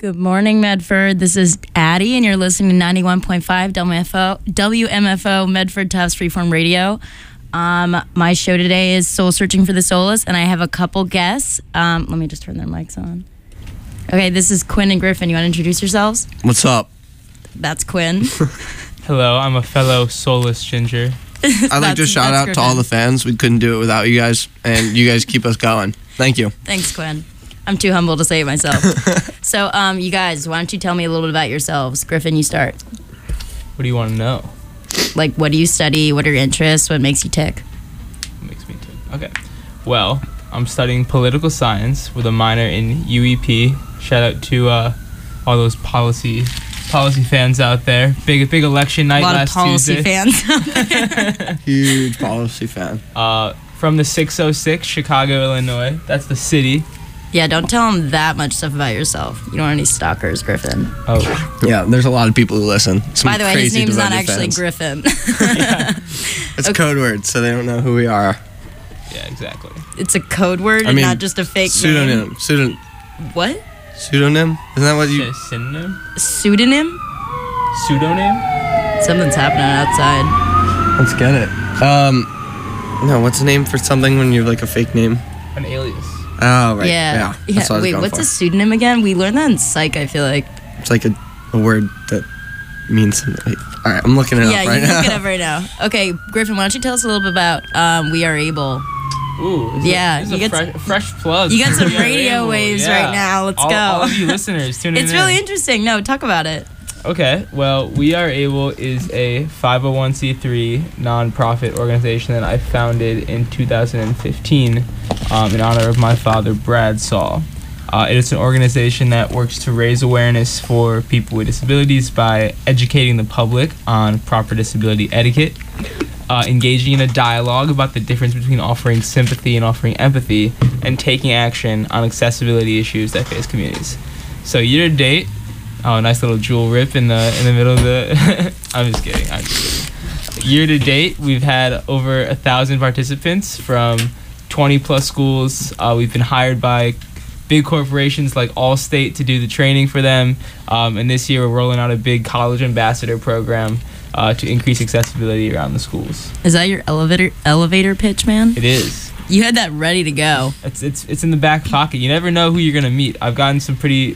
Good morning, Medford. This is Addie, and you're listening to 91.5 WMFO Medford Tufts Freeform Radio. My show today is Soul Searching for the Soulless, and I have a couple guests. Let me just turn their mics on. Okay, this is Quinn and Griffin. You want to introduce yourselves? What's up? That's Quinn. Hello, I'm a fellow soulless ginger. I'd like to shout out to all the fans. We couldn't do it without you guys, and you guys keep us going. Thank you. Thanks, Quinn. I'm too humble to say it myself. So, you guys, why don't you tell me a little bit about yourselves? Griffin, you start. What do you want to know? Like, what do you study? What are your interests? What makes you tick? What makes me tick? Okay. Well, I'm studying political science with a minor in UEP. Shout out to all those policy fans out there. Big election night last Tuesday. A lot of policy fans. Huge policy fan. From the 606, Chicago, Illinois. That's the city. Yeah, don't tell them that much stuff about yourself. You don't want any stalkers, Griffin. Oh. Yeah, there's a lot of people who listen. By the way, his name's not actually Griffin. It's a code word, so they don't know who we are. Yeah, exactly. It's a code word and not just a fake name. Pseudonym. What? Pseudonym? Isn't that what you... Synonym? Pseudonym? Pseudonym? Something's happening outside. Let's get it. No, what's the name for something when you're like a fake name? An alias. Oh, right. Yeah. That's what I was Wait, going what's for. a pseudonym again? We learned that in psych, I feel like. It's like a word that means something. All right, I'm looking it up right now. Yeah, you look it up right now. Okay, Griffin, why don't you tell us a little bit about We Are Able? Ooh, this is a fresh plug. You got some radio waves right now. Let's go. All of you listeners, tune in. It's really interesting. No, talk about it. Okay, well, We Are Able is a 501c3 nonprofit organization that I founded in 2015 in honor of my father, Brad Saul. It is an organization that works to raise awareness for people with disabilities by educating the public on proper disability etiquette, engaging in a dialogue about the difference between offering sympathy and offering empathy, and taking action on accessibility issues that face communities. So year to date, nice little jewel rip in the middle of the... I'm just kidding. Year to date, we've had over 1,000 participants from 20 plus schools. We've been hired by big corporations like Allstate to do the training for them. And this year, we're rolling out a big college ambassador program to increase accessibility around the schools. Is that your elevator pitch, man? It is. You had that ready to go. It's in the back pocket. You never know who you're gonna meet. I've gotten some pretty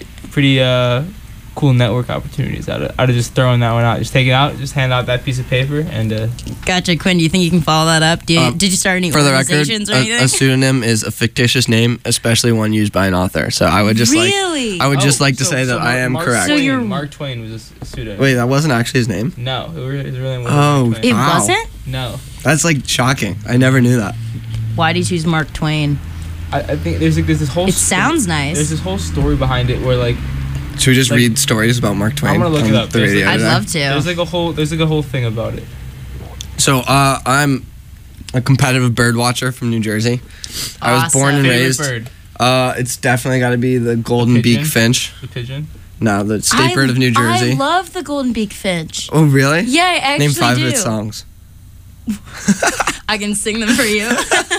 cool network opportunities out of just throwing that one out. Just take it out, just hand out that piece of paper, and Gotcha. Quinn, do you think you can follow that up? Did you start any organizations or anything? A pseudonym is a fictitious name, especially one used by an author. So I would just like to say that I am correct. So Mark Twain was a pseudonym. Wait, that wasn't actually his name? No, it really wasn't. Oh, it wasn't? No. That's like shocking. I never knew that. Why do you choose Mark Twain? I think there's this whole... It sounds nice. There's this whole story behind it where like... Should we just read stories about Mark Twain? I'm gonna look it up. I'd love to. There's like a whole thing about it. So I'm a competitive bird watcher from New Jersey. I was born and raised. Bird. It's definitely got to be the golden beak finch. The pigeon. No, the state bird of New Jersey. I love the golden beak finch. Oh really? Yeah, I actually Name 5 do. of its songs. I can sing them for you.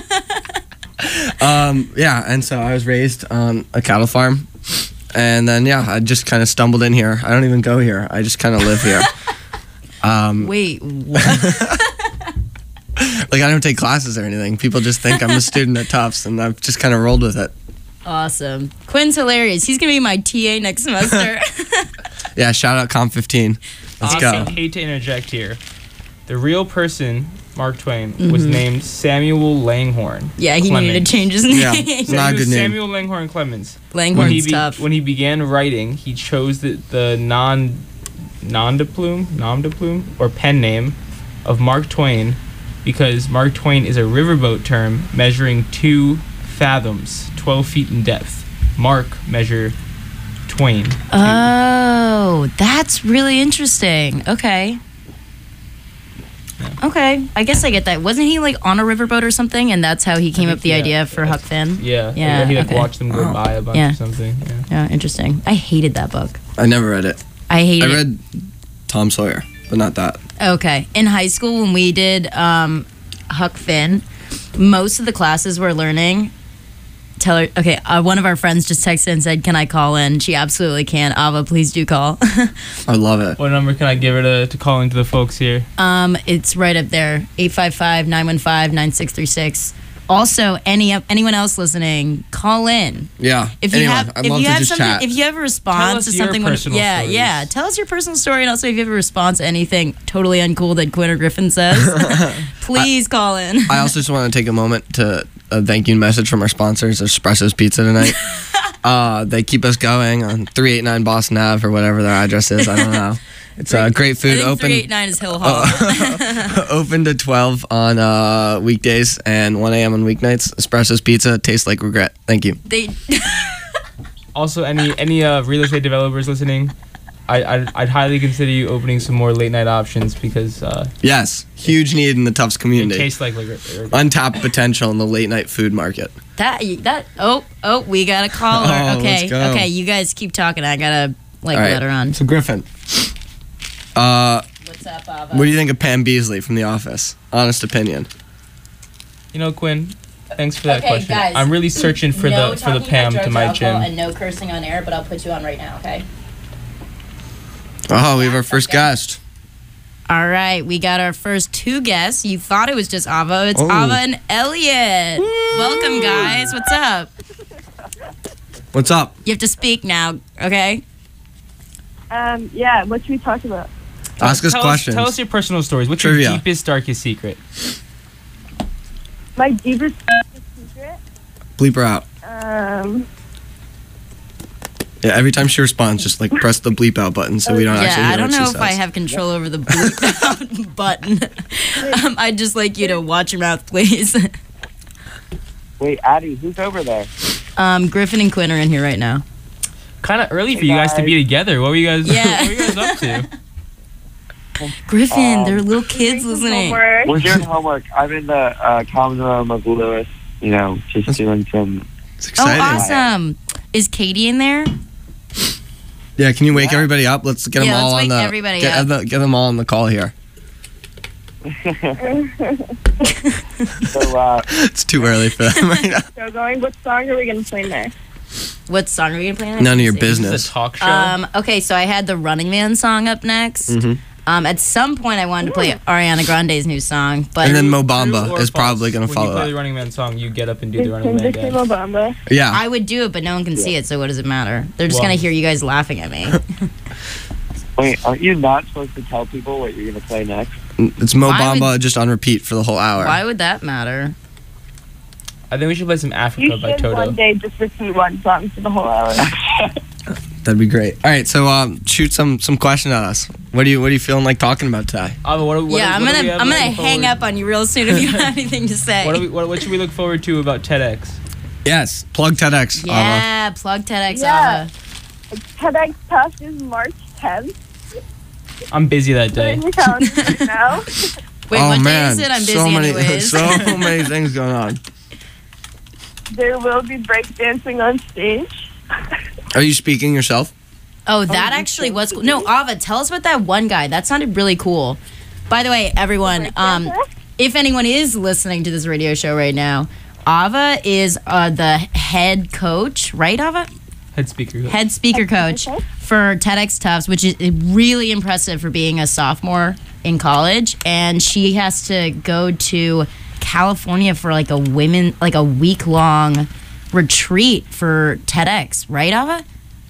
Yeah, and so I was raised on a cattle farm. And then, I just kind of stumbled in here. I don't even go here. I just kind of live here. Wait, what? Like, I don't take classes or anything. People just think I'm a student at Tufts, and I've just kind of rolled with it. Awesome. Quinn's hilarious. He's going to be my TA next semester. Yeah, shout out Comp 15. Let's go. I hate to interject here. The real person, Mark Twain, was named Samuel Langhorne. Yeah, he Clemens. needed to change his name. Yeah, it's not a good name. Samuel Langhorne Clemens. Langhorne's tough. When he began writing, he chose the nom de plume or pen name of Mark Twain because Mark Twain is a riverboat term measuring 2 fathoms, 12 feet in depth. Mark measure Twain. Oh, that's really interesting. Okay. Yeah. Okay, I guess I get that. Wasn't he like on a riverboat or something, and that's how he came up with the idea for Huck Finn? Yeah. He watched them go by a bunch or something. Yeah, interesting. I hated that book. I never read it. I read Tom Sawyer, but not that. Okay. In high school, when we did Huck Finn, most of the classes were learning tell her. Okay, one of our friends just texted and said, "Can I call in?" She absolutely can. Ava, please do call. I love it. What number can I give her to call into the folks here? It's right up there. 855-915-9636. Also, anyone else listening, call in. Yeah. If you anyone. have, I'd if love you to have just something, chat. if you have a response Tell us to your something, personal stories. yeah, tell us your personal story, and also if you have a response to anything totally uncool that Quinn or Griffin says, please call in. I also just want to take a moment to thank you message from our sponsors, Espresso's Pizza tonight. They keep us going on 389 Boston Ave or whatever their address is. I don't know. It's great food. I think Open 389 is Hill Hall. open to 12 on weekdays and 1 a.m. on weeknights. Espresso's Pizza tastes like regret. Thank you. They Also, any real estate developers listening, I'd highly consider you opening some more late night options because Yes, huge need in the Tufts it community. tastes like Untapped potential in the late night food market. we got a caller. Oh, okay, let's go. okay, you guys keep talking. I gotta All right. let her on. So Griffin, What's up, Ava? what do you think of Pam Beasley from The Office? Honest opinion. You know, Quinn, thanks for that Okay, question. guys, I'm really searching for no the talking Pam about to drugs, my alcohol, gym. and no cursing on air, but I'll put you on right now. Okay. Oh, we have our first guest. All right, we got our first two guests. You thought it was just Ava. It's Oh. Ava and Elliot. Welcome, guys. What's up? What's up? You have to speak now, okay? Yeah, what should we talk about? Ask us questions. Tell us your personal stories. What's Trivia. your deepest, darkest secret? My deepest secret? Bleep her out. Yeah, every time she responds, just like press the bleep out button so we don't actually Yeah, hear I don't what she know if says. I have control over the bleep out button. I'd just like you to watch your mouth, please. Wait, Addie, who's over there? Griffin and Quinn are in here right now. Kind of early for Hey, you guys to guys. be together. What were you guys? Yeah. What were you guys up to? Griffin, they're little kids Doing some listening. homework. We're doing homework. I'm in the common room of Lewis, just doing some... It's Oh, exciting. awesome. Is Katie in there? Yeah, can you wake everybody up? Let's get them Yeah, all let's on wake the everybody get, up. get them all on the call here. So, It's too early for them right now. So going, what song are we going to play next? What song are we gonna play next? None of your Let's see. This is business. a talk show. Okay, so I had the Running Man song up next. Mhm. At some point, I wanted to play Ariana Grande's new song, but And then Mo True Bamba or is probably false? going to follow When you play that. the Running Man song, you get up and do the It's Running Man Kendrick dance. Lamar. Yeah. I would do it, but no one can see it, so what does it matter? They're just Well- gonna hear you guys laughing at me. wait, aren't you not supposed to tell people what you're going to play next? It's Mo Why would- Bamba just on repeat for the whole hour. Why would that matter? I think we should play some You Africa by should Toto. one day just repeat one song for the whole hour. That'd be great. All right, so shoot some question at us. What are you feeling like talking about today? Ava, what I'm do we have gonna looking hang forward- up on you real soon if you don't have anything to say. What should we look forward to about TEDx? Yes, plug TEDx. Ava. Yeah, plug TEDx Yeah. Ava. TEDx Talk is March 10th. I'm busy that Put day. it in your calendar right now. Wait, Oh what man, day is it? I'm busy so many, anyways. so many things going on. There will be breakdancing on stage. Are you speaking yourself? Oh, that actually was cool. No, Ava, tell us about that one guy. That sounded really cool. By the way, everyone, if anyone is listening to this radio show right now, Ava is the head coach, right, Ava? Head speaker. Head speaker coach for TEDx Tufts, which is really impressive for being a sophomore in college. And she has to go to California for like a week-long retreat for TEDx, right, Ava?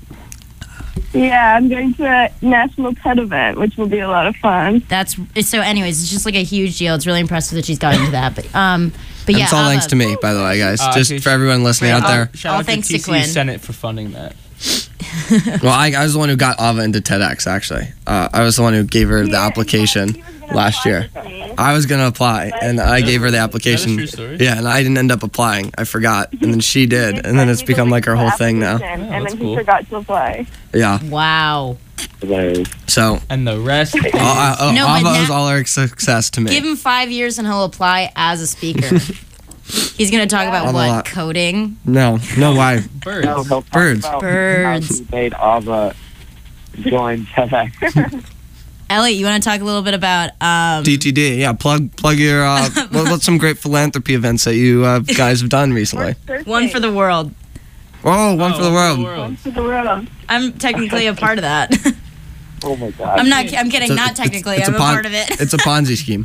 Yeah, I'm going to a national TED event, which will be a lot of fun. So. Anyways, it's just like a huge deal. It's really impressive that she's gotten to that. But yeah, It's all Ava, thanks to me, by the way, guys. Just okay, for everyone listening Right, out there. Shout All out thanks to to TCU Quinn. Senate for funding that. Well, I was the one who got Ava into TEDx, actually. I was the one who gave her the application last year. I was going to apply, and I gave her the application. true story? Yeah, and I didn't end up applying. I forgot. And then she did, and then it's become like our whole thing now. And that's then cool. he forgot to apply. Yeah. Wow. So, And the rest. No, but Ava owes now- all her success to me. Give him 5 years and he'll apply as a speaker. He's gonna talk about Ava what lot. coding. No, why? Birds. No, he'll talk Birds. about Birds. How he made Ava join TEDx. Elliot, you want to talk a little bit about DTD, yeah. Plug your what's some great philanthropy events that you guys have done recently? One for the World? Oh, one for the world. One for the world. I'm technically a part of that. Oh my God. I'm kidding. Not technically. I'm a part of it. It's a Ponzi scheme.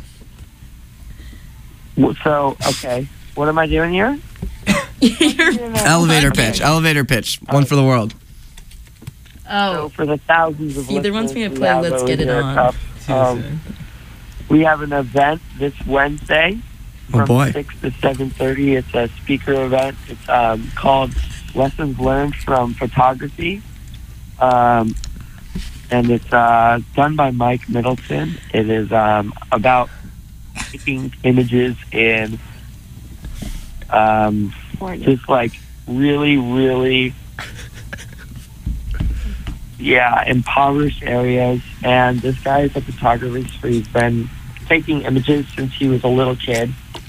So, okay. What am I doing here? Elevator pitch. One for the world. So Oh, for the thousands of he either wants me to listeners play we have Let's over Get It here On. at Cup, we have an event this Wednesday Oh from boy. 6 to 7:30. It's a speaker event. It's called Lessons Learned from Photography. And it's done by Mike Middleton. It is about taking images in just like really, really impoverished areas. And this guy is a photographer. He's been taking images since he was a little kid.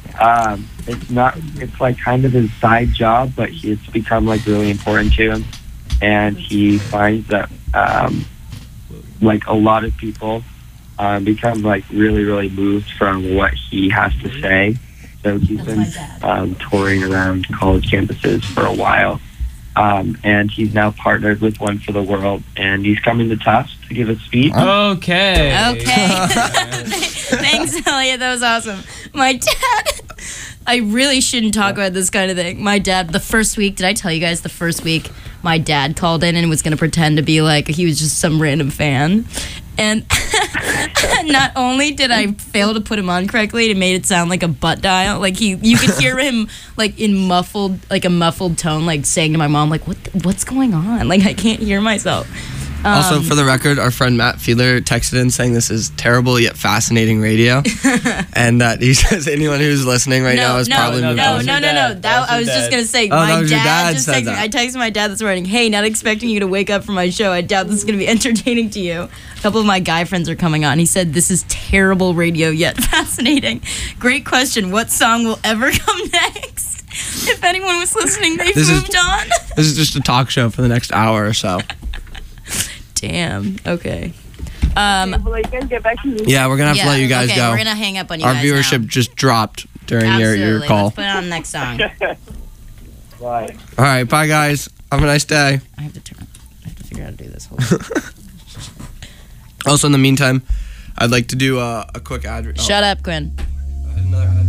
It's like kind of his side job, but it's become like really important to him. And he finds that like a lot of people become like really, really moved from what he has to say. So he's been touring around college campuses for a while. And he's now partnered with One for the World, and he's coming to Tufts to give a speech. Okay. Thanks, Elliot. That was awesome. My dad, I really shouldn't talk about this kind of thing. My dad, the first week, did I tell you guys the first week my dad called in and was going to pretend to be like he was just some random fan? And not only did I fail to put him on correctly, it made it sound like a butt dial. Like you could hear him like in a muffled tone, like saying to my mom, like, what's going on? Like I can't hear myself. Also, for the record, our friend Matt Fiedler texted in saying this is terrible yet fascinating radio, and that he says anyone who's listening right now is probably moved no. on. I was just gonna say, Oh, that my was your dad dad just said texted me. that. I texted my dad this morning. Hey, not expecting you to wake up for my show. I doubt this is gonna be entertaining to you. A couple of my guy friends are coming on. He said this is terrible radio yet fascinating. Great question. What song will ever come next? If anyone was listening, they've moved on. This is just a talk show for the next hour or so. Damn. Okay. Blake, get back to me. Yeah, we're gonna have to let you guys okay, go. We're gonna hang up on you Our guys viewership now. just dropped during your Absolutely. call. Let's put it on the next song. Right. All right, bye guys. Have a nice day. I have to figure out how to do this. Hold on. Also, in the meantime, I'd like to do a quick ad. Shut up, Quinn. Another ad.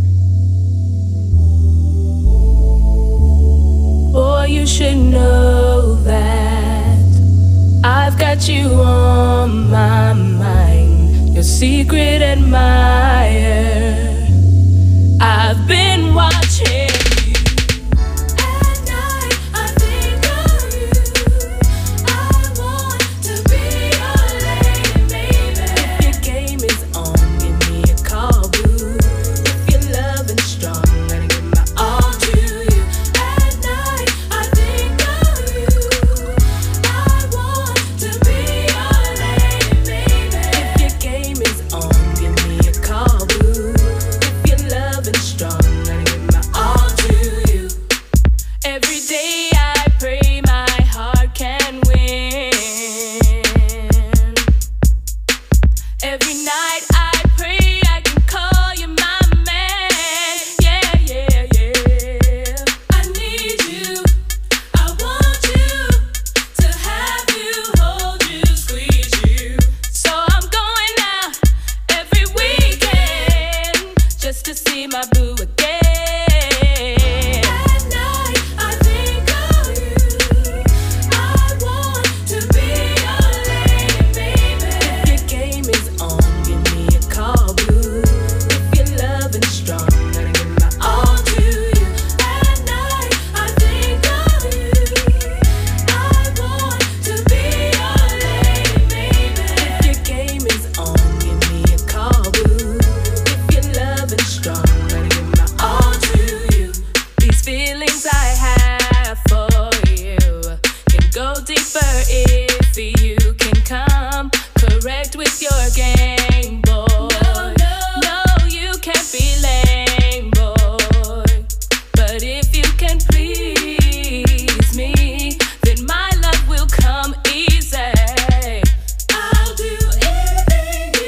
Boy, you should know that I've got you on my mind, your secret admirer. I've been watching you. At night, I think of you. I want to be your lady, baby. If your game is on, give me a call, boo. If you're loving strong, gotta give my all to you. At night, I think of you. I want to be your lady, baby. If your game is on, give me a call, boo. If you're loving strong, gotta give my all to you. Every day I pray my heart can win. Every night I pray I can call you my man. Yeah, yeah, yeah. I need you. I want you to have you, hold you, squeeze you. So I'm going out every weekend just to see my boo again. At night I think of you. I want to be your lady, baby. If your game is on, give me a call, boo. If you're loving strong, gotta give my all to you. At night I think of you. I want to be your lady, baby. If your game is on, give me a call, boo. If you're loving strong, gotta give my all to you. These feelings I have for you can go deeper if you can come correct with your game, boy. No, you can't be lame, boy. But if you can please me, then my love will come easy. I'll do anything you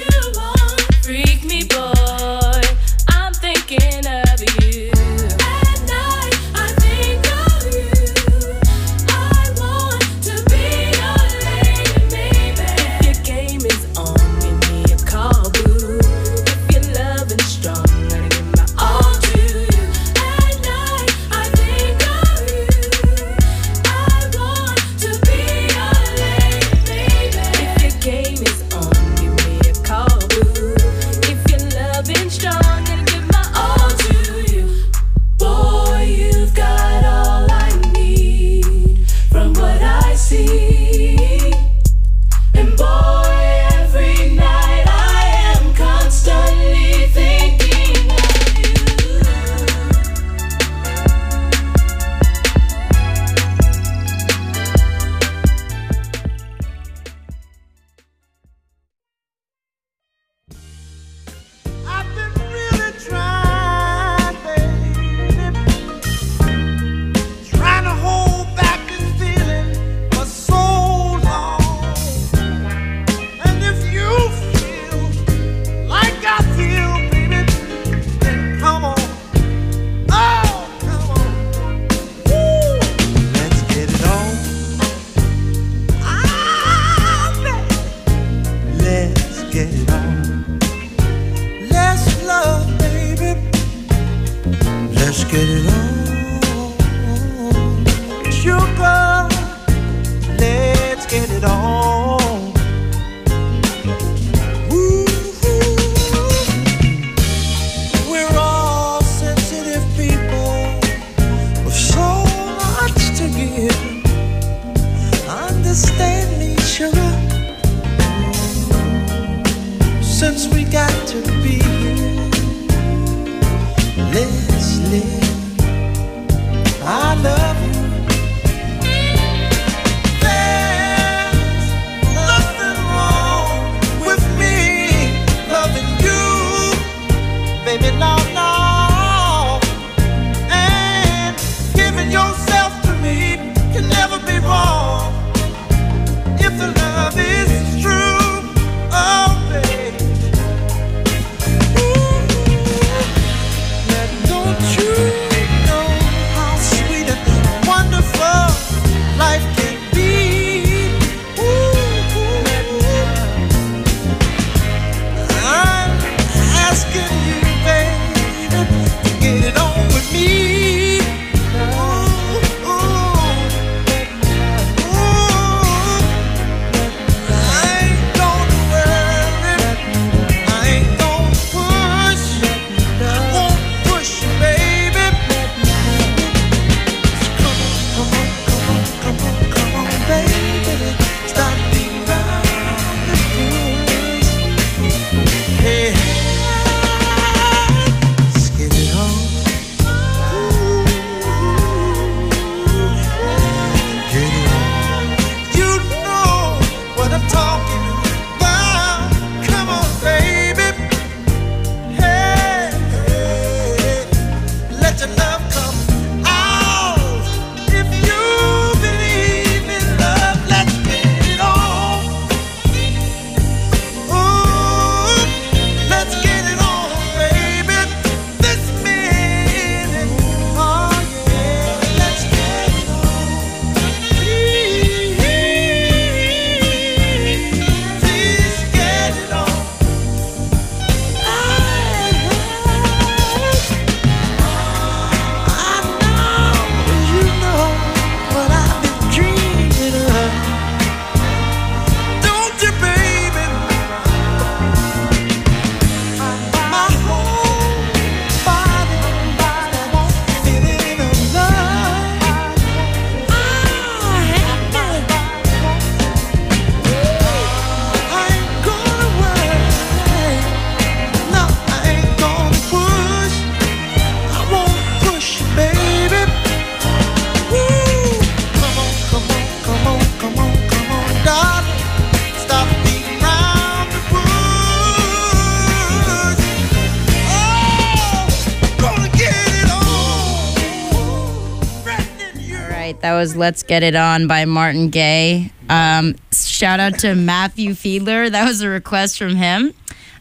was Let's Get It On by Martin Gaye. Shout out to Matthew Fiedler. That was a request from him.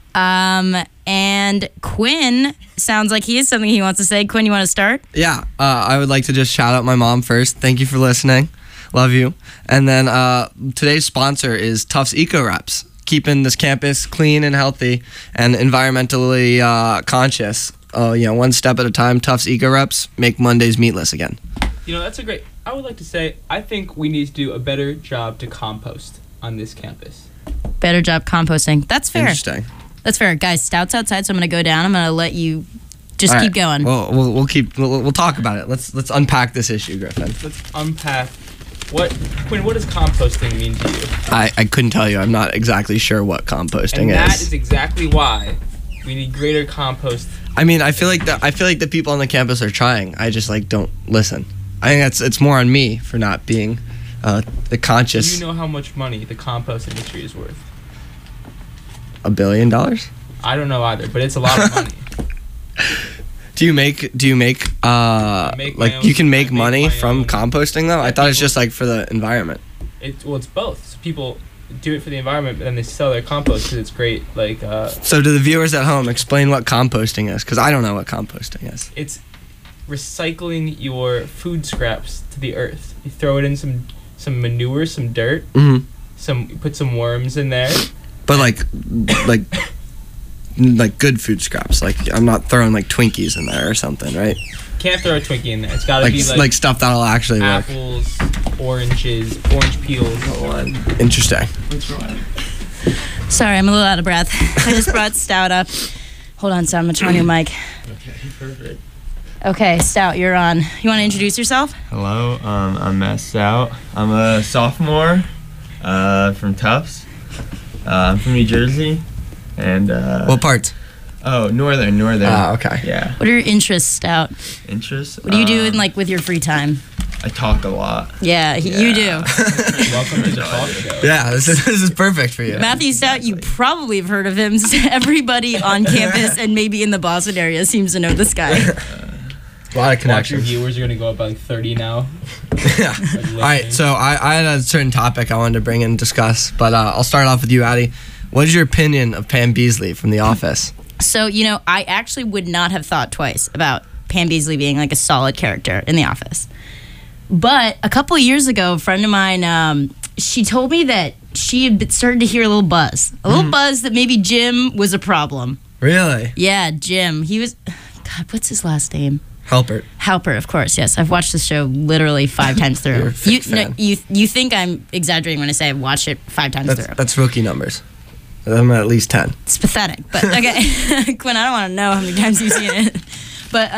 And Quinn sounds like he has something he wants to say. Quinn, you want to start? Yeah, I would like to just shout out my mom first. Thank you for listening. Love you. And then today's sponsor is Tufts Eco Reps, keeping this campus clean and healthy and environmentally conscious. One step at a time. Tufts Eco Reps make Mondays meatless again. That's a great. I would like to say I think we need to do a better job to compost on this campus. Better job composting. That's fair. Interesting. That's fair, guys. Stout's outside, so I'm gonna go down. I'm gonna let you just All keep right. going. Well, we'll talk about it. Let's unpack this issue, Griffin. Let's unpack. Quinn, what does composting mean to you? I couldn't tell you. I'm not exactly sure what composting And that is. is exactly why we need greater compost. I mean, I feel like the people on the campus are trying. I just don't listen. I think it's more on me for not being the conscious. Do you know how much money the compost industry is worth? $1 billion? I don't know either, but it's a lot of money. Do you make you can make money from composting though? I thought it's just for the environment. It's both. So people do it for the environment, but then they sell their compost because it's great. So to the viewers at home, explain what composting is, because I don't know what composting is. It's recycling your food scraps to the earth. You throw it in some manure, some dirt, Mm-hmm. put some worms in there. But like good food scraps. I'm not throwing Twinkies in there or something, right? Can't throw a Twinkie in there. It's got to be like stuff that'll actually work. apples, oranges, orange peels. Interesting. Sorry, I'm a little out of breath. I just brought Stout up. Hold on, Stout. I'm gonna turn on your mic. Okay, perfect. Okay, Stout, you're on. You want to introduce yourself? Hello, I'm Matt Stout. I'm a sophomore from Tufts. I'm from New Jersey, and What part? oh, Northern. Ah, okay. Yeah. What are your interests, Stout? Interests? What do you do with your free time? I talk a lot. Yeah, you do. Welcome to the talk show. Yeah, this is perfect for you. Matthew Stout, you probably have heard of him. Everybody on campus and maybe in the Boston area seems to know this guy. A lot of Watch your connections. viewers are going to go up by 30 now. Yeah. All right, so I had a certain topic I wanted to bring in and discuss, but I'll start off with you, Addie. What is your opinion of Pam Beasley from The Office? So, I actually would not have thought twice about Pam Beasley being a solid character in The Office. But a couple of years ago, a friend of mine, she told me that she had started to hear a little buzz. A little buzz that maybe Jim was a problem. Really? Yeah, Jim. He was... God, what's his last name? Halpert. Halpert, of course, yes. I've watched the show literally 5 times through. You're a big fan. You think I'm exaggerating when I say I've watched it 5 times through. That's rookie numbers. I'm at least 10. It's pathetic, but okay. Quinn, I don't want to know how many times you've seen it. But,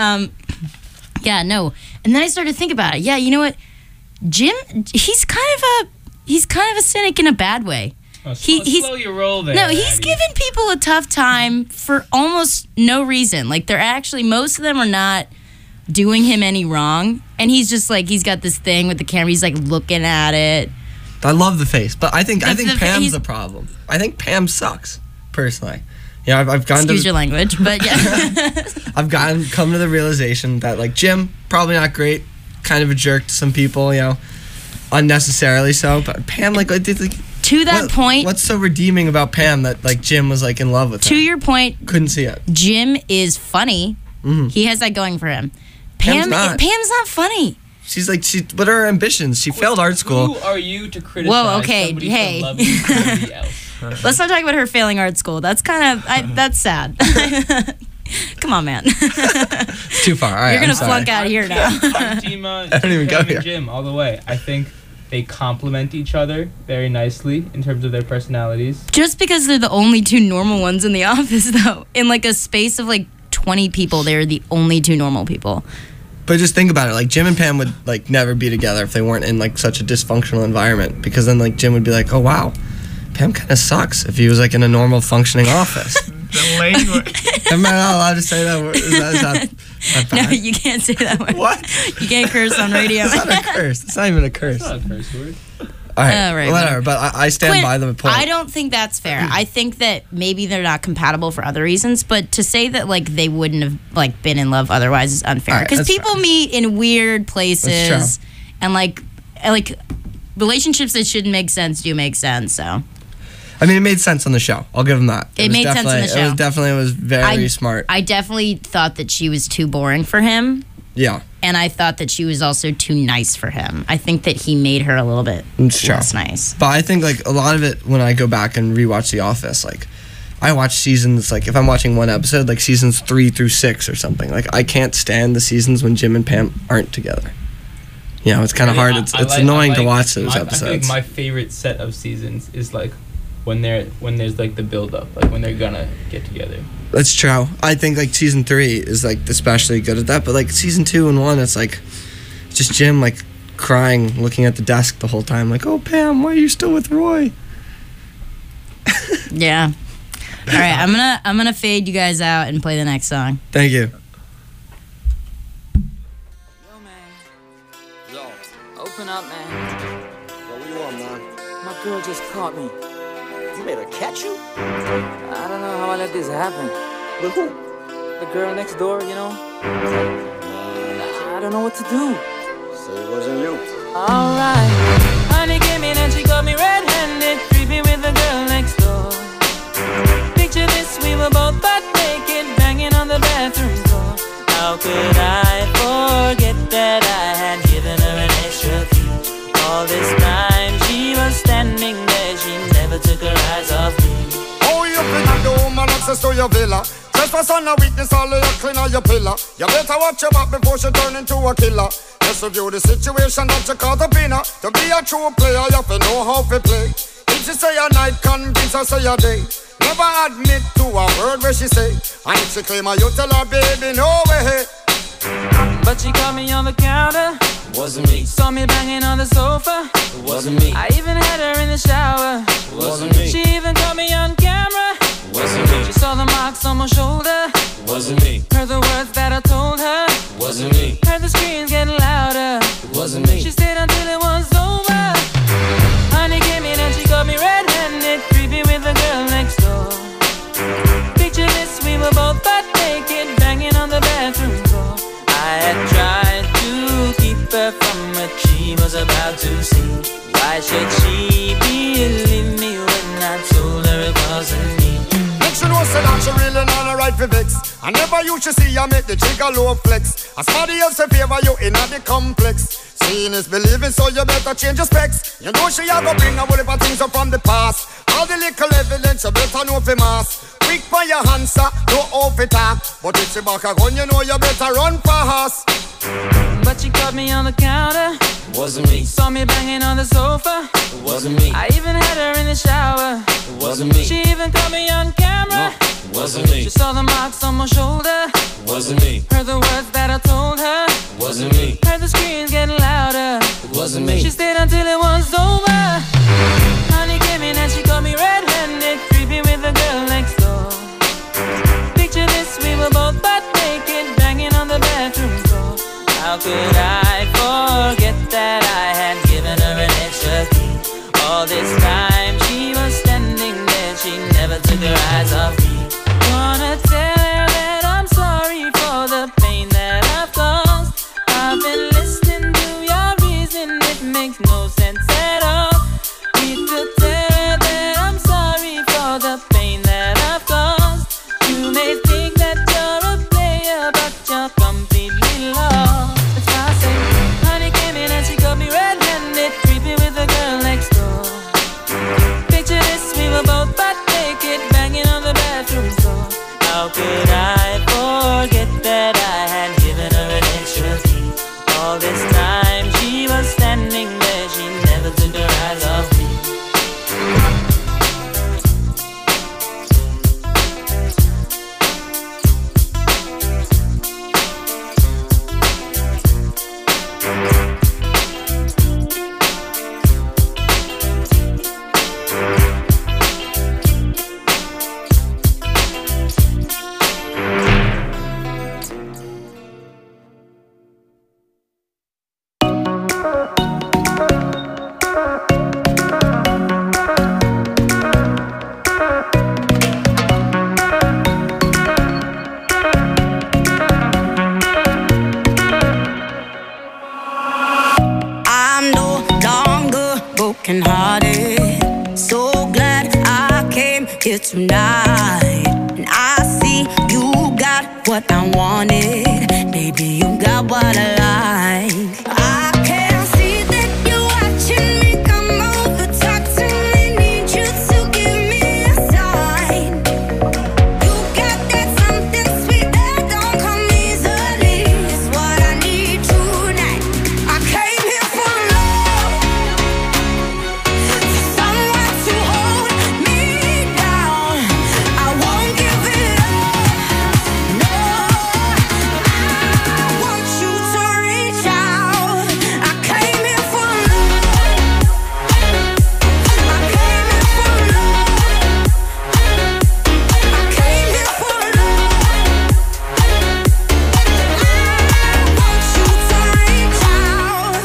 yeah, no. And then I started to think about it. Yeah, you know what? Jim, he's kind of a cynic in a bad way. Oh, He's slow your roll there. No, he's Addie. giving people a tough time for almost no reason. They're actually, most of them are not doing him any wrong. And he's just he's got this thing with the camera. He's looking at it. I love the face, but I think Pam's he's- the problem. I think Pam sucks, personally. I've gone Excuse to your language, but yeah. come to the realization that Jim, probably not great, kind of a jerk to some people, unnecessarily so. But Pam, To that point, what's so redeeming about Pam that Jim was in love with her? to your point, Couldn't see it. Jim is funny. Mhm. He has that going for him. Pam's not. Pam's not funny. She's what are her ambitions? She failed art school. Who are you to criticize Whoa, okay, somebody hey. for loving somebody else? Let's not talk about her failing art school. That's that's sad. Come on, man. It's too far. All right, You're gonna I'm sorry. flunk out of here now. I'm team, don't even go Pam here. and Jim all the way. I think they complement each other very nicely in terms of their personalities. Just because they're the only 2 normal ones in the office, though, in a space of 20 people, they're the only 2 normal people. But just think about it. Jim and Pam would never be together if they weren't in such a dysfunctional environment. Because then Jim would be like, oh wow, Pam kind of sucks if he was in a normal functioning office. The language. Am I not allowed to say that word? Is that No, bad? you can't say that word. What? You can't curse on radio. It's not a curse. It's not even a curse. It's not a curse word. All right, All right, whatever. But I stand Quinn, by the point. I don't think that's fair. I think that maybe they're not compatible for other reasons, but to say that they wouldn't have been in love otherwise is unfair. All right, Because that's people fair. meet in weird places, That's and like relationships that shouldn't make sense do make sense. So I mean, it made sense on the show. I'll give them that. It made sense on the show. It was very smart. I definitely thought that she was too boring for him. Yeah. And I thought that she was also too nice for him. I think that he made her a little bit less nice. But I think like a lot of it, when I go back and rewatch The Office, like I watch seasons, like if I'm watching one episode, like seasons 3 through 6 or something. Like I can't stand the seasons when Jim and Pam aren't together. You know, it's kind of hard. It's annoying to watch those episodes. I think my favorite set of seasons is like when there's like the build up, like when they're gonna get together. That's true. I think like season 3 is like especially good at that, but like season 2 and 1, it's like just Jim like crying, looking at the desk the whole time, like, "Oh Pam, why are you still with Roy?" Yeah. All right, I'm gonna fade you guys out and play the next song. Thank you. Yo, man. Yo. Open up, man. Yo, what do you want, man? My girl just caught me. You made her catch you? I don't know how I let this happen. With who? The girl next door, you know? I don't know what to do. So it wasn't you. Alright. Honey came in and she got me red-handed, creepy with the girl next door. Picture this, we were both butt naked, banging on the bathroom door. How could I forget that I had given her an extra key? All this time she was standing there, she never took her eyes off me. Oh, you finna the woman access to your villa. Trespass on a weakness, all of your clean on your pillar. You better watch your back before she turn into a killer. Just review the situation that you call the winner. To be a true player, you have to know how to play. If she say a night, convince her say a day. Never admit to a word where she say. And if she claim her, you tell her, baby, no way. But she caught me on the counter. Wasn't me. Saw me banging on the sofa. It wasn't me. I even had her in the shower. It wasn't me. She even caught me on camera. It wasn't me. She saw the marks on my shoulder. It wasn't me. Heard the words that I told her. It wasn't me. Heard the screams getting louder. It wasn't me. She stayed until it was over. Honey came in and she got me red-handed, creepy with the girl next door. Picture this, we were both butt naked, banging on the bathroom door. I had tried to keep her from what she was about to see. Why should she believe me when I told her it wasn't me? Make sure no say that she really not a right for vex. I never used to see her make the jigger low flex. As somebody else in favor you in the complex. Seeing is believing, so you better change your specs. You know she a go bring a whole heap of things up from the past. All the little evidence you better know for mass. Quick for your answer, no off it talk. But if she back a gun, you know you better run fast. But she caught me on the counter. It wasn't me. Saw me banging on the sofa. It wasn't me. I even had her in the shower. It wasn't me. She even caught me on camera. No, it wasn't me. She saw the marks on my shoulder. It wasn't me. Heard the words that I told her. It wasn't me. Heard the screams getting louder. It wasn't me. She stayed until it was over. Honey came in and she got me red-handed, creepy with the girl next door. Picture this, we were both butt naked, banging on the bathroom door. How could I forget that I had given her an extra key? All this time she was standing there, she never took her eyes off me. Wanna tell her that I'm sorry for the pain that I've caused. I've been listening to your reason, it makes no sense at all. Need to tell her that I'm sorry for the pain that I've caused. You may think that you're a player, but you're completely lost. That's why I say, honey came in and she got me red-handed, creepy with the girl next door. Picture this, we were both butt naked, banging on the bathroom door. How could I forget that I had given her an extra key? All this time she was standing there, she never took her brokenhearted. So glad I came here tonight. And I see you got what I wanted. Baby, you got what I like. I can see that you're watching me. Come over, talk to me. Need you to give me a sign. You got that something sweet that don't come easily. It's what I need tonight. I came here for love, someone to hold me down. I won't give it up. No, I want you to reach out. I came here for love. I came here for love. I came here for love. I want you to reach out.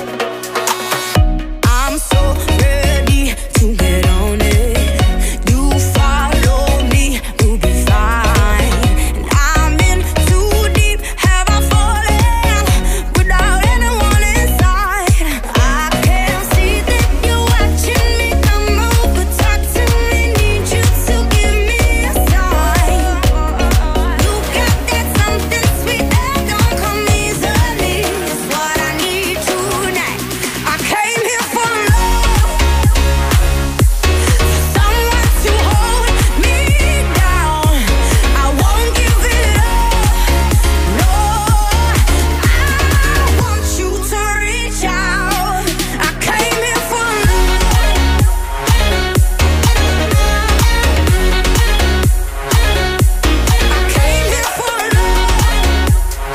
I'm so ready to get on it. You follow me, we'll be fine. And I'm in too deep. Have I fallen without anyone inside? I can see that you're watching me. Come over, talk to me. Need you to give me a sign. You got that something sweet that don't come easily. It's what I need tonight. I came here for love, someone to hold me down. I won't give it up. No, I want you to reach out. I came here for love. I came here for love.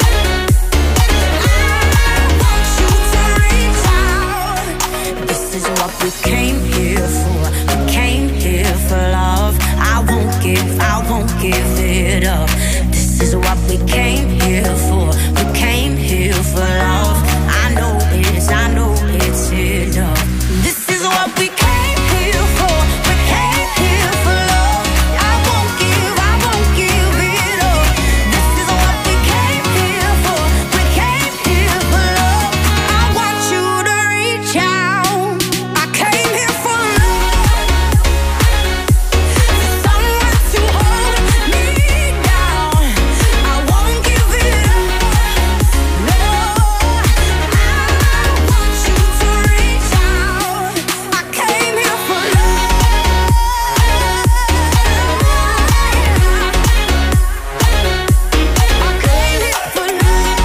I want you to reach out. This is what we came here for. We came here for love. I won't give it up. This is what we came here for. We came here for love. I know it's enough. This is what we came here for. We came here for love. I won't give it up. This is what we came here for. We came here for love. I want you to reach out. I came here for love, someone to hold me down. I won't give it up. No, I want you to reach out. I came here for love. I came here for love.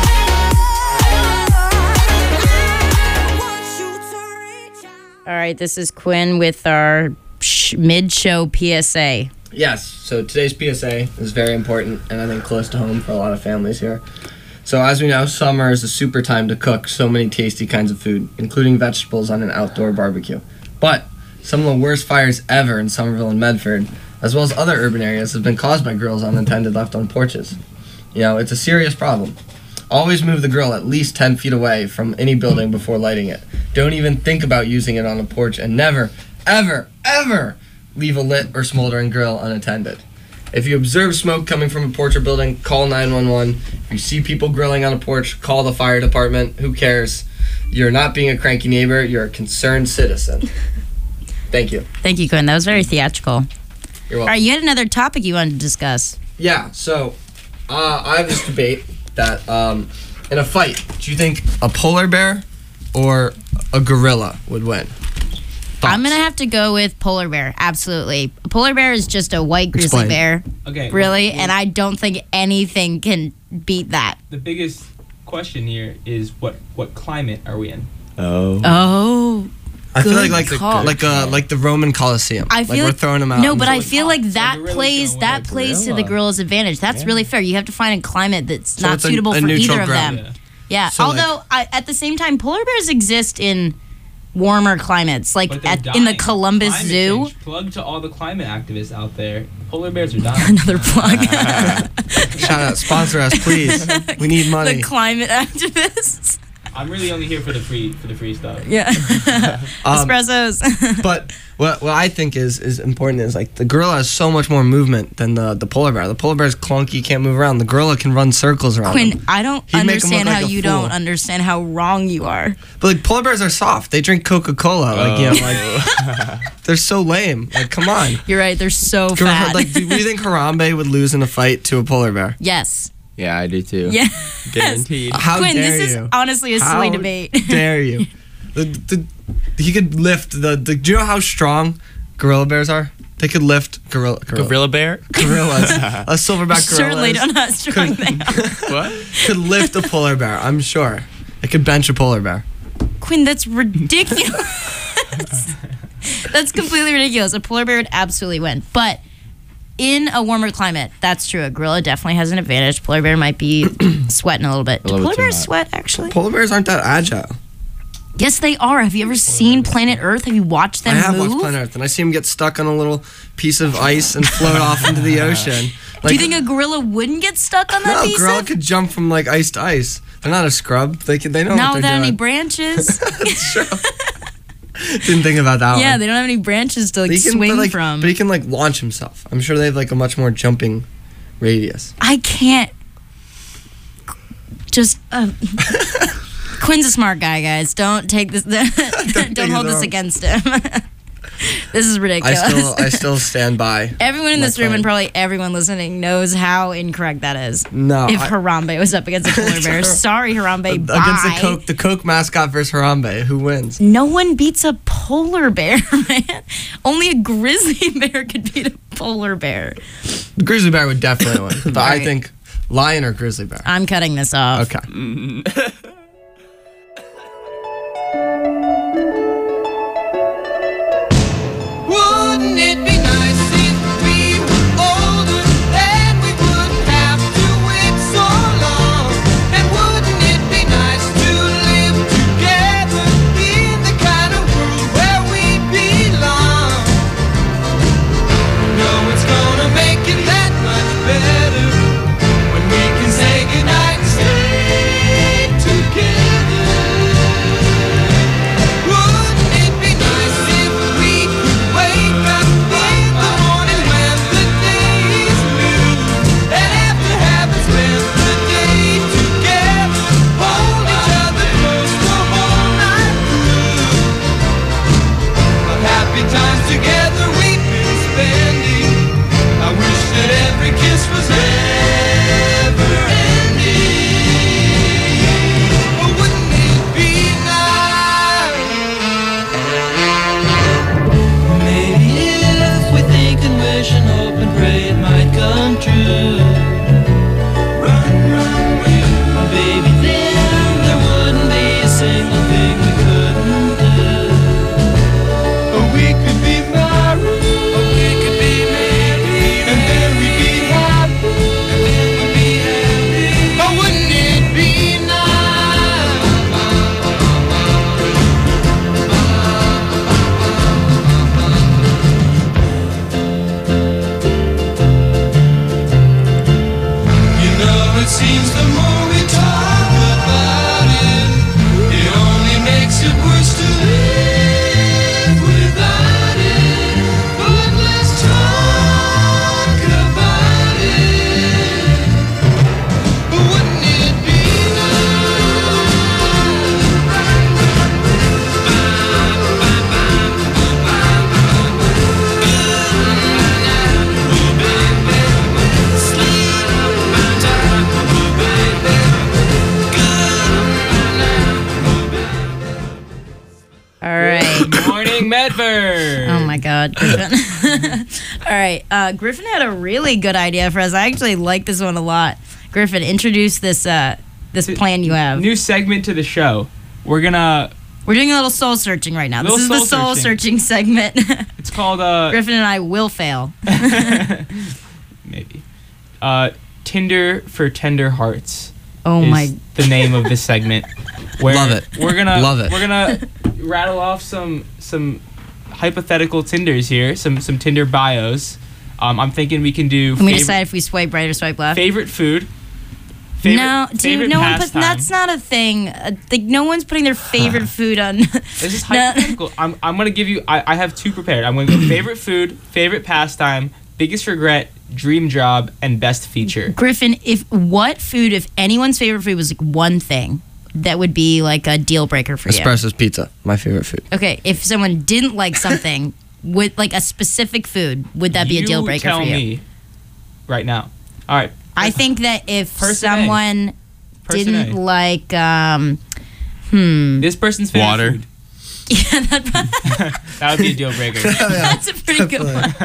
I want you to reach out. All right, this is Quinn with our mid-show PSA. Yes, so today's PSA is very important and I think close to home for a lot of families here. So as we know, summer is a super time to cook so many tasty kinds of food, including vegetables on an outdoor barbecue. But some of the worst fires ever in Somerville and Medford, as well as other urban areas, have been caused by grills unattended left on porches. You know, it's a serious problem. Always move the grill at least 10 feet away from any building before lighting it. Don't even think about using it on a porch, and never, ever, ever leave a lit or smoldering grill unattended. If you observe smoke coming from a porch or building, call 911. If you see people grilling on a porch, call the fire department. Who cares? You're not being a cranky neighbor. You're a concerned citizen. Thank you. Thank you, Quinn. That was very theatrical. You're welcome. All right, you had another topic you wanted to discuss. Yeah, so I have this debate that in a fight, do you think a polar bear or a gorilla would win? I'm going to have to go with polar bear. Absolutely. A polar bear is just a white grizzly Explain. bear. Okay. Really? And I don't think anything can beat that. The biggest question here is what climate are we in? Oh. I feel Good like call. like the Roman Colosseum. I feel we're like throwing them out. No, but I into feel like that gorilla's plays gonna win. that plays to the Gorilla. gorilla's advantage. That's really fair. You have to find a climate that's So not it's a suitable for neutral either of ground. them. Yeah. So, Although at the same time, polar bears exist in warmer climates, like But they're in the dying. Columbus Climate Zoo. change. Plug to all the climate activists out there. Polar bears are dying. Another plug. Shout out, sponsor us, please. We need money. The climate activists. I'm really only here for the free stuff. Yeah. Espressos. But what I think is important is like the gorilla has so much more movement than the polar bear. The polar bear is clunky, can't move around. The gorilla can run circles around him. Quinn, I don't He'd make him understand look how like a you fool. don't understand how wrong you are. But like polar bears are soft. They drink Coca-Cola. Like they're so lame. Like come on. You're right. They're so fat. Like do you think Harambe would lose in a fight to a polar bear? Yes. Yeah, I do too. Yeah. Guaranteed. How Quinn, dare this you? is honestly a silly debate. Dare you? He could lift the. Do you know how strong gorilla bears are? They could lift Gorilla bear? gorillas. A silverback gorilla Certainly don't know how strong they are. What? could lift a polar bear. I'm sure. It could bench a polar bear. Quinn, that's ridiculous. That's completely ridiculous. A polar bear would absolutely win. But in a warmer climate, that's true. A gorilla definitely has an advantage. Polar bear might be sweating a little bit. Do polar bears sweat, actually? Polar bears aren't that agile. Yes, they are. Have you ever seen Planet Earth? Have you watched them I have move? watched Planet Earth, and I see them get stuck on a little piece of ice and float off into the ocean. Do you think a gorilla wouldn't get stuck on that No, piece? gorilla could jump from like ice to ice. They're not a scrub. They know Not what they're without any doing. branches. Didn't think about that one. Yeah, they don't have any branches to like swing from. But he can like launch himself. I'm sure they have like a much more jumping radius. I can't. Just Quinn's a smart guy, guys. Don't take this. Don't hold this against him. This is ridiculous. I still stand by. Everyone in this room claim. and probably everyone listening knows how incorrect that is. No, if Harambe was up against a polar bear, sorry Harambe. Bye. Against the Coke mascot versus Harambe, who wins? No one beats a polar bear, man. Only a grizzly bear could beat a polar bear. The grizzly bear would definitely win, but I Right. think lion or grizzly bear. I'm cutting this off. Okay. Wouldn't it be nice if we were older and we wouldn't have to wait so long? And wouldn't it be nice to live together in the kind of world where we belong? No, it's gonna make it that much better when we can say goodnight and stay together. Wouldn't it be nice if we could wake up in the morning when the day is new, and after having spent the day together, hold each other close the whole night through? Of happy times together we've been spending. I wish that every kiss was never ending. Oh, wouldn't it be nice? Maybe if we think and wish and hope and pray it might come true. Run, run, baby, then there wouldn't be a single thing we couldn't do. Or we could be married, or we could be married, and then we'd be happy, and then we'd be happy. Oh, wouldn't it be You know, it seems the more we talk about it, it only makes it worse to live without it. But let's talk about it. Wouldn't it be All right. Good morning, Medford. Oh my God, Griffin. All right. Griffin had a really good idea for us. I actually like this one a lot. Griffin, introduce this plan you have. New segment to the show. We're doing a little soul searching right now. This is the soul searching segment. It's called Griffin and I will fail. maybe. Tinder for Tender Hearts. Oh is my- the name of this segment. Where Love it. We're gonna Love it. We're gonna rattle off some hypothetical Tinders here, some Tinder bios. I'm thinking we can do. Can we decide if we swipe right or swipe left? Favorite food, no, dude, favorite no one put. pastime. That's not a thing. Like, no one's putting their favorite food on. This is hypothetical. I'm gonna give you. I have two prepared. I'm gonna go favorite food, favorite pastime, biggest regret, dream job, and best feature. Griffin, if anyone's favorite food was like one thing, that would be like a deal breaker for you. Espresso's pizza, my favorite food. Okay, if someone didn't like something with like a specific food, would that be a deal breaker tell for you? me right now. All right. I think that if Person A. someone Person didn't A. like, This person's favorite Water. food. yeah, That would be a deal breaker. that's a pretty good one.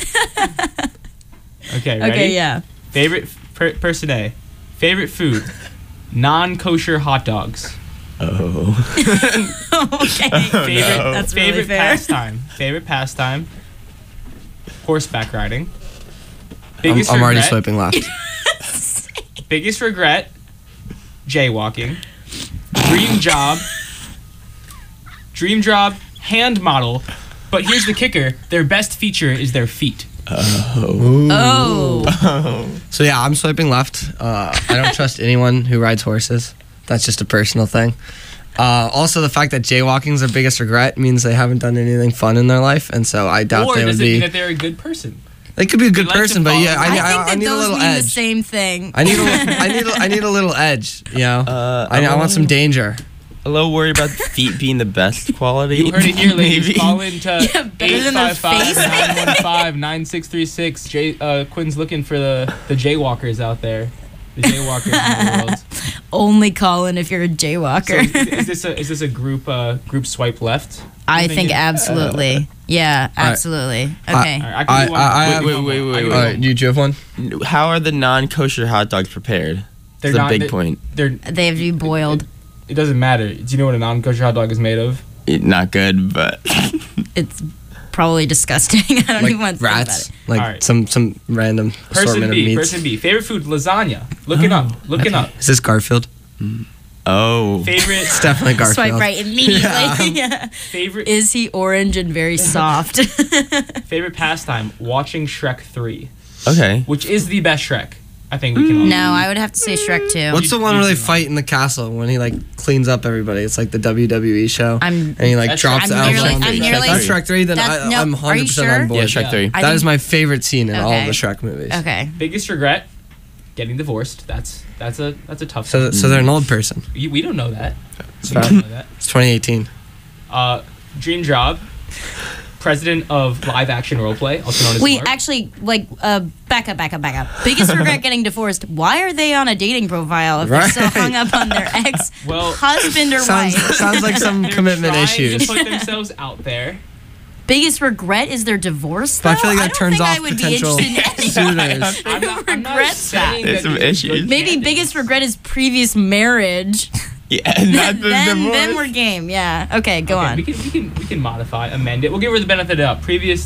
Okay, ready? Okay, yeah. Favorite person A. Favorite food. Non-kosher hot dogs. Oh. Okay, Favorite, that's really favorite fair. pastime. Favorite pastime. Horseback riding. I'm Biggest already regret. swiping left. Biggest regret. Jaywalking. Dream job. Hand model. But here's the kicker: their best feature is their feet. Oh. So yeah, I'm swiping left. I don't trust anyone who rides horses. That's just a personal thing. Also, the fact that jaywalking is their biggest regret means they haven't done anything fun in their life, and so I doubt Or they would does it mean be. that they're a good person? They could be a good like to person, but yeah, follow- I think I that need a those little mean the edge. same thing. I need a little edge. You know, I want some danger. A little worried about feet being the best quality. You heard it here, ladies. Maybe. Call in to Yeah, better than their face. 855-915-9636. Quinn's looking for the jaywalkers out there. The jaywalkers in the world. Only call in if you're a So jaywalker. is this a group swipe left? I You think thinking? absolutely. Yeah, absolutely. Okay. All right, I can do one. I have- Wait. All right, you have one. How are the non-kosher hot dogs prepared? They're That's not- the big they- point. They have to be boiled. It doesn't matter. Do you know what a non-kosher hot dog is made of? Not good, but It's probably disgusting. I don't even want to think about Rats, it. like All right. some random Person assortment of B. meats. Person B. Favorite food: lasagna. Looking up. Looking up. Is this Garfield? oh, Favorite. It's definitely Garfield. Swipe right immediately. Yeah. Favorite. Is he orange and very soft? Favorite pastime: watching Shrek 3, okay. which is the best Shrek. I think we can all. No, I would have to say Shrek too. What's the one where they fight in the castle when he like cleans up everybody? It's like the WWE show. I'm- and he like That's drops Shrek the I'm elbow. nearly- on the- I'm nearly- That's Shrek 3. Then That's- no, I'm are you 100% sure? on board. Yeah, Shrek 3. I That is think- my favorite scene in all of Okay. the Shrek movies. Okay. Biggest regret: getting divorced. That's a tough. So one. they're an old person. We don't know that. It's We don't know that. It's 2018. Dream job: president of live action roleplay, also known as Wait, LARP. actually, like, back up. Biggest regret getting divorced. Why are they on a dating profile if they're so Right. hung up on their ex-husband or sounds wife? sounds like some They're commitment trying issues. to put themselves out there. Biggest regret is their divorce, though? But I feel like that don't turns think off I would be potential interested in anyone suitors. I'm who not regrets that. saying There's that some these are issues. good Maybe candidates. biggest regret is previous marriage. Yeah, not the then divorce. we're game. Yeah. Okay, go on. We can modify, amend it. We'll give her the benefit of the doubt. Previous,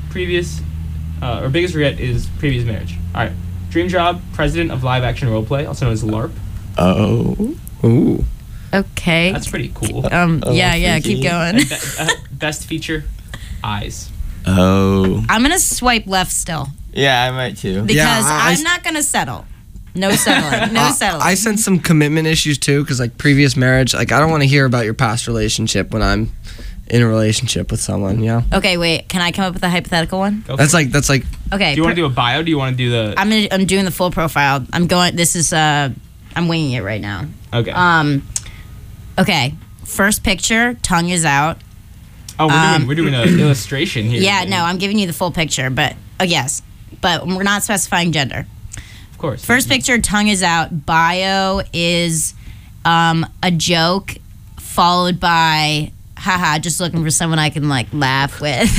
or biggest regret is previous marriage. All right. Dream job: president of live action roleplay, also known as LARP. Oh. Ooh. Okay. That's pretty cool. Yeah, keep going. And best feature: eyes. Oh. I'm gonna swipe left still Yeah, I might too. because Yeah, I'm not gonna settle. No settling. No settling. I sense some commitment issues too, because like previous marriage, like I don't want to hear about your past relationship when I'm in a relationship with someone. You know, Okay, wait. Can I come up with a hypothetical one? Go that's for it. like Okay. Do you want to do a bio? Do you want to do the? I'm doing the full profile. I'm going. This is I'm winging it right now. Okay. Okay. First picture, tongue is out. Oh, we're doing an illustration here. Yeah, no, I'm giving you the full picture, but yes, but we're not specifying gender. Of course. First picture, tongue is out. Bio is a joke followed by haha, just looking for someone I can like laugh with.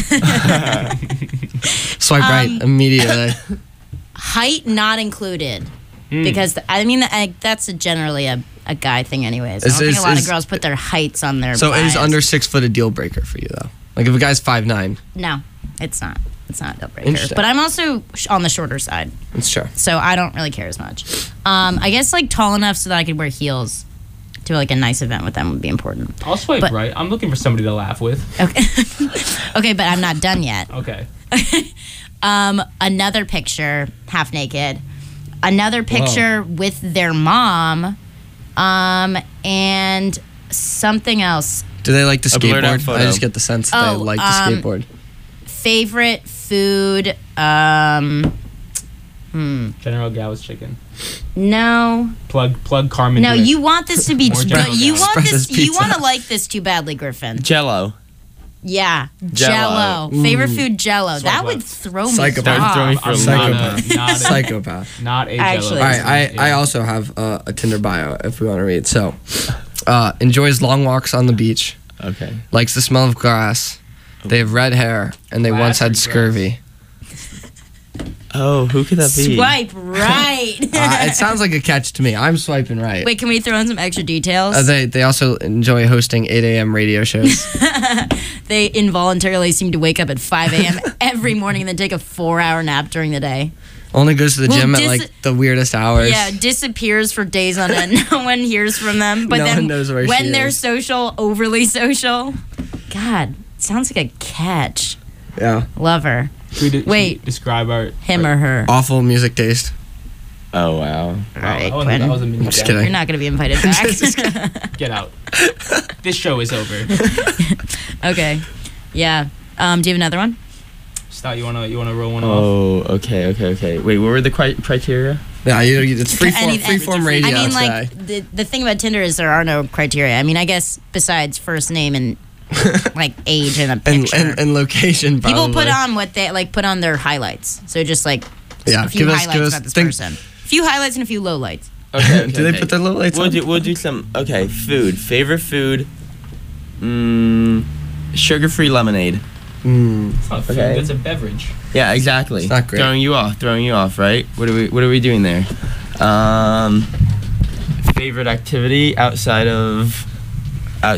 swipe right immediately. Height not included. Because I mean that's generally a guy thing anyways. I don't think a lot of girls put their heights on their So is bios. under 6 foot a deal breaker for you though? Like if a guy's 5'9", No, it's not. It's not a deal breaker. Interesting. But I'm also on the shorter side. it's true. So I don't really care as much. I guess like tall enough so that I could wear heels to like a nice event with them would be important. I'll swipe But- right. I'm looking for somebody to laugh with. Okay. Okay, but I'm not done yet. Okay. Another picture, half naked. another picture with their mom, and something else. Do they like the A blurred out skateboard? photo. I just get the sense that they like the skateboard. Favorite food? General Gao's chicken. No. Plug Carmen. No, to it. you want this to be. More General You Gao's. want Espresso's this. You pizza. want to like this too badly, Griffin. Jello. Yeah, Jell-O. Jello. Favorite food, Jello. That Swipe would left. throw me Psychopath. off. Throw me for a Psychopath. Not a Psychopath. Not a Actually. Jello. All right, I also have a Tinder bio if we want to read. So, enjoys long walks on the beach, Okay. likes the smell of grass. They have red hair, and they once had Grass or scurvy. Oh, who could that be? Swipe right. It sounds like a catch to me. I'm swiping right. Wait, can we throw in some extra details? They also enjoy hosting 8 a.m. radio shows. They involuntarily seem to wake up at 5 a.m. every morning and then take a 4-hour nap during the day. Only goes to the Well, gym at like the weirdest hours. Yeah, disappears for days on end. No one hears from them. But No then one knows where when she they're is. social, overly social, God, sounds like a catch. Yeah. Love her. Should we describe our Him or her. Awful music taste. Oh wow. All right, that was Quinn. a mini Just gag. kidding. You're not going to be invited back. Get out. This show is over. Okay. Yeah. Do you have another one? Stout, you wanna roll one off? Oh, okay. Wait, what were the criteria? Yeah, it's Any- freeform radio. I mean, today. like, the thing about Tinder is there are no criteria. I mean, I guess besides first name and, like, age and a picture. and location. People Probably. put on what they, like, put on their highlights. So just, like, Yeah, a few give us- highlights give us- about this think- person. A few highlights and a few lowlights. Okay. Do they put their little lights on? We'll do some. Okay, food. Favorite food. Sugar-free lemonade. It's not food, Okay. that's a beverage. Yeah, exactly. It's not great. Throwing you off, right? What are we doing there? Favorite activity outside of I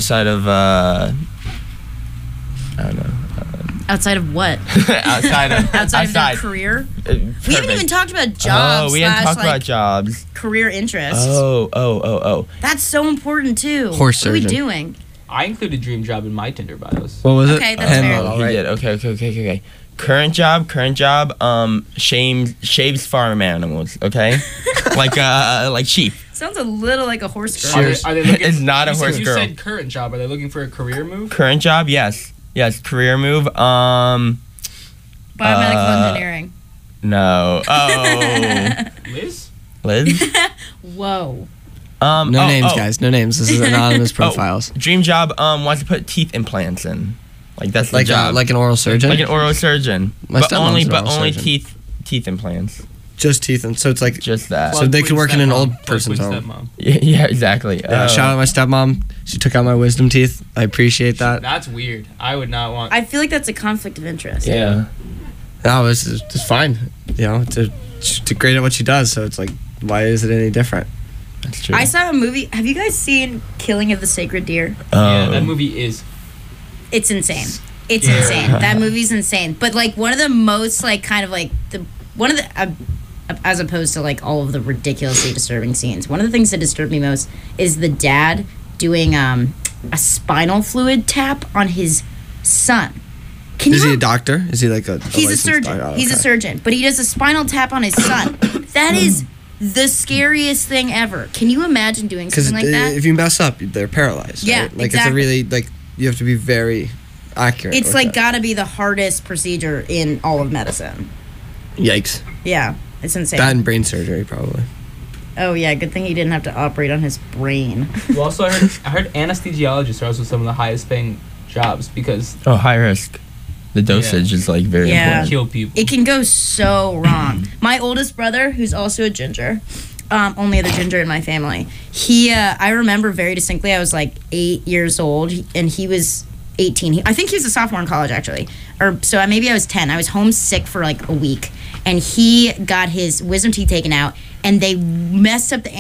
don't know. Outside of what? outside of Outside of their career? We haven't even talked about jobs. Oh, we didn't talk slash, about like, jobs. career interests. Oh. That's so important too. Horse What are we surgeon. doing? I included dream job in my Tinder bios. What was it? Okay, that's fair. Oh, he did. Okay. Current job. Shaves farm animals. Okay, like sheep. Sounds a little like a horse girl. Are they looking? It's not a you said- horse you girl. said current job. Are they looking for a career move? Current job, yes, career move. Biomedical engineering. No. Oh, Liz? Whoa. No names, guys. No names. This is anonymous profiles. Dream job. Wants to put teeth implants in. Like that's the Like job. like an oral surgeon. Like an oral surgeon. My but stepmom's only an oral surgeon. teeth implants. Just teeth, and so it's like Just that. So they could work in an old Plug person's Quinn's home. stepmom. Yeah, exactly. Yeah, shout out my stepmom. She took out my wisdom teeth. I appreciate that. That's weird. I would not want. I feel like that's a conflict of interest. Yeah. No, it's fine. You know, she's great at what she does. So it's like, why is it any different? That's true. I saw a movie. Have you guys seen Killing of the Sacred Deer? Yeah, that movie is. It's insane. It's insane. That movie's insane. But like one of the most like kind of like as opposed to like all of the ridiculously disturbing scenes. One of the things that disturbed me most is the dad doing a spinal fluid tap on his son. Is he a doctor? Is he like a? He's a licensed surgeon. doctor? Oh, He's a okay. surgeon, but he does a spinal tap on his son. That is the scariest thing ever. Can you imagine doing Because something like that? if you mess up, they're paralyzed. Yeah, right? Like exactly. it's a really like you have to be very accurate. It's with like that. gotta be the hardest procedure in all of medicine. Yikes. Yeah, it's insane. That and brain surgery probably. Oh yeah, good thing he didn't have to operate on his brain. Well, also I heard anesthesiologists are also some of the highest paying jobs because high risk. The dosage is like very important. kill people. It can go so wrong. My oldest brother, who's also a ginger, only other ginger in my family. I remember very distinctly. I was like 8 years old, and he was 18. I think he was a sophomore in college actually, so maybe I was 10. I was homesick for like a week, and he got his wisdom teeth taken out, and they messed up the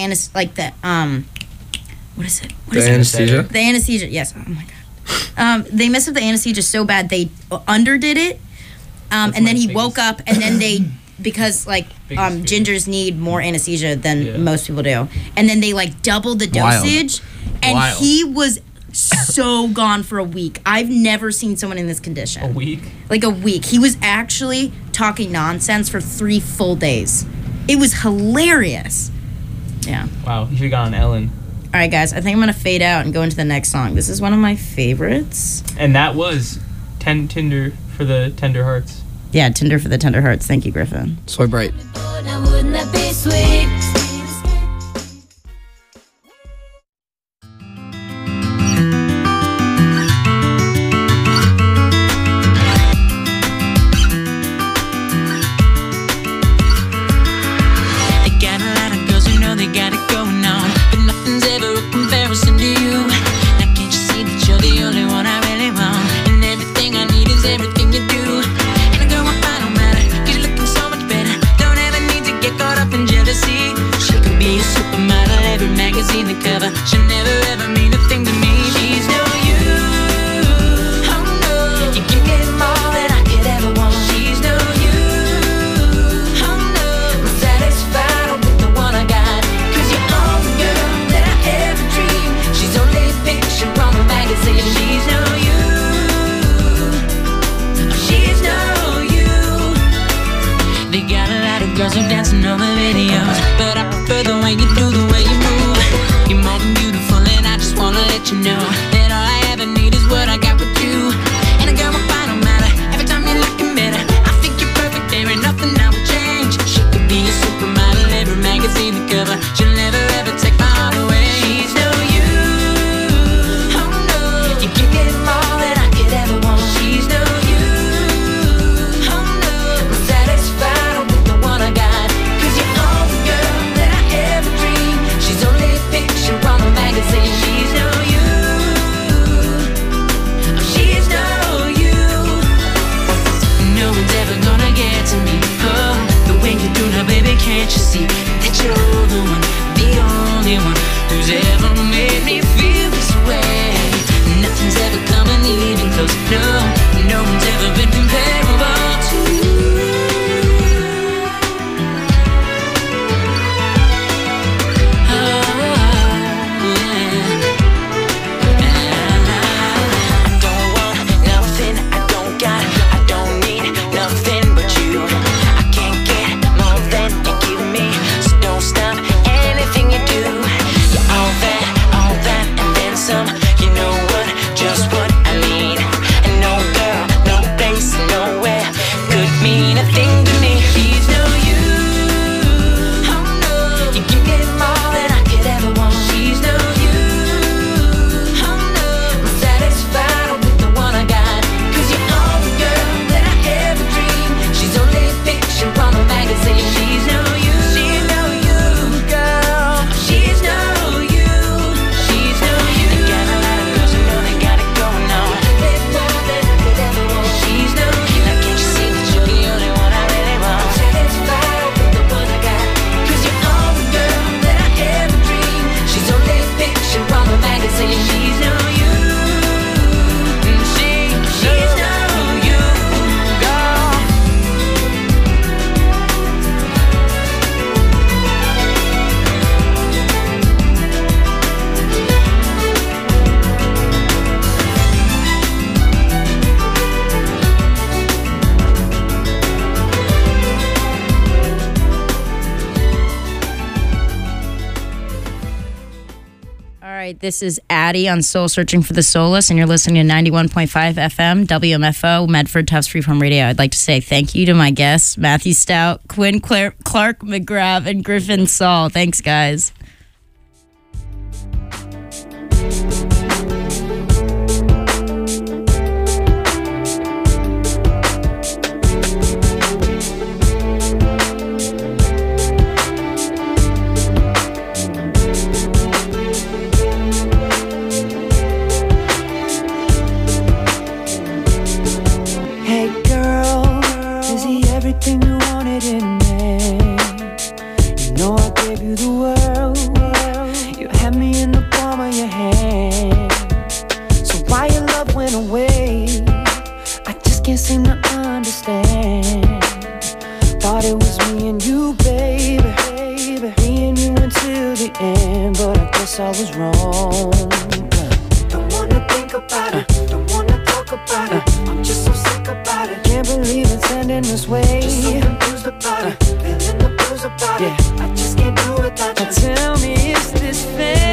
what is it? What The is it? anesthesia? The anesthesia. Yes. Oh my god. They messed up the anesthesia so bad they underdid it, and then he woke up, and then they because like gingers need more anesthesia than most people do, and then they like doubled the Wild. dosage, and Wild. he was so gone for a week. I've never seen someone in this condition. A week? Like a week. He was actually talking nonsense for 3 full days. It was hilarious. Yeah. Wow, you should have gone on Ellen. All right, guys, I think I'm going to fade out and go into the next song. This is one of my favorites. And that was Tinder for the Tender Hearts. Yeah, Tinder for the Tender Hearts. Thank you, Griffin. Soy Bright. Now wouldn't that be sweet? They got a lot of girls who know they got it going on, but nothing's ever a comparison to you. Now can't you see that you're the only one I really want? And everything I need is everything you do. And a girl won't find no matter, 'cause you're looking so much better. Don't ever need to get caught up in jealousy. She could be a supermodel, every magazine the cover. She'll never ever mean a thing to me. She's no you. Oh no, you give me more than I could ever want. She's no you. Oh no, I'm satisfied with the one I got. 'Cause you're all the girl that I ever dreamed. She's only a picture on the magazine. She's no you. She's no you. They got a lot of girls who dancing on the videos, but I prefer the way you do, the way you move. You're more than beautiful, and I just wanna let you know that all I ever need is what I got with you. And a girl will find no matter, every time you're looking better. I think you're perfect, there ain't nothing I would change. She could be a supermodel, every magazine the cover. She'll never ever take my heart away. She's no you. Oh no, you give me more than I could ever want. She's no you. Oh no, I'm satisfied with the one I got. 'Cause you're all the girl that I ever dreamed. She's only a picture on the magazine. She's no you. She's no you. No one's ever gonna get to me. Oh, the way you do now, baby, can't you see that you're the one, the only one who's ever made me feel this way? Nothing's ever coming even close. No, no one's ever been comparable to you. This is Addie on Soul Searching for the Soulless, and you're listening to 91.5 FM, WMFO, Medford Tufts Freeform Radio. I'd like to say thank you to my guests, Matthew Stout, Quinn Clark McGrath, and Griffin Saul. Thanks, guys. Can't believe it's ending this way. Just so confused about it, feeling the blues about it. Yeah, I just can't do without you. Tell me, is this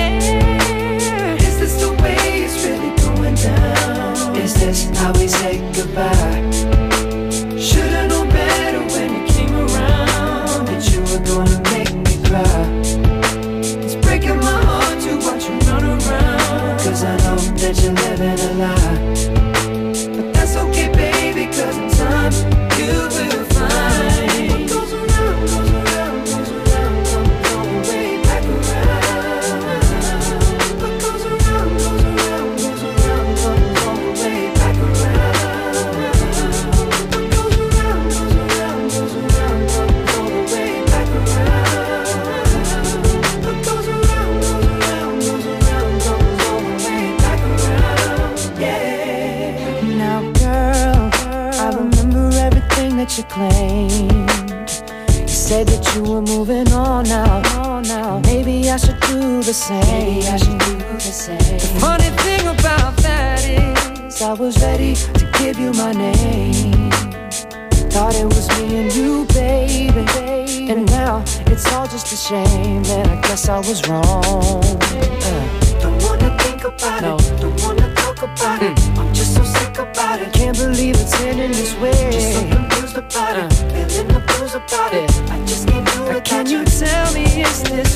fair? Is this the way it's really going down? Is this how we say goodbye? Should've known better when you came around that you were gonna make me cry. It's breaking my heart to watch you run around, 'cause I know that you're living a lie. But that's okay, baby, 'cause in time you will find what goes around, goes around, goes around, comes all the way back around. What goes around, goes around, goes around, comes all the way back around. What goes around, goes around, goes around, comes all the way back around. What goes around, goes around, goes around, comes all the way back around. Yeah. Now, girl, I remember everything that you claimed. You said that you were moving on now. Maybe I should do the same. The funny thing about that is I was ready to give you my name. Thought it was me and you, baby. And now it's all just a shame, and I guess I was wrong. Don't wanna think about it, don't wanna talk about it. I'm just so sick about it. Can't believe it's ending this way. Just so confused about it, feeling the blues about it. I just can't do it. Can you tell me, is this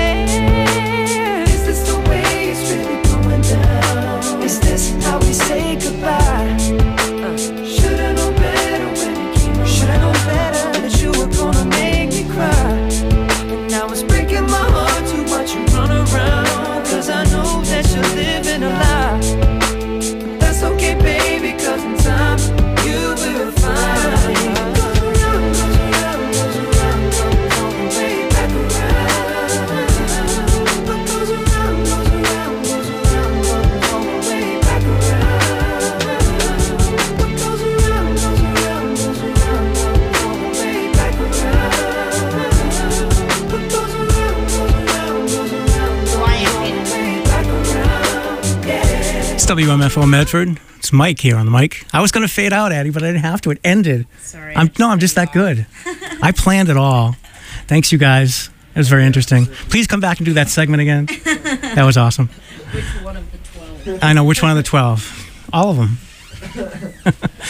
fair? Is this the way it's really going down? Is this how we say goodbye? Should've known better when you came around. Should've known better that you were gonna make me cry. And now it's breaking my heart to watch you run around, 'cause I know that you're living a lie. But that's okay, baby, 'cause in time you will find. What goes around, goes around, goes around, comes all the way back around. What goes around, goes around, goes around, comes all the way back around. What goes around, goes around, goes around, comes all the way back around. What goes around, goes around, goes around, comes all the way back around. Yeah. It's WMFO Medford. It's Mike here on the mic. I was going to fade out, Addie, but I didn't have to. It ended. Sorry. I'm just that good. I planned it all. Thanks, you guys. It was very interesting. Please come back and do that segment again. That was awesome. Which one of the 12? I know, which one of the 12? All of them.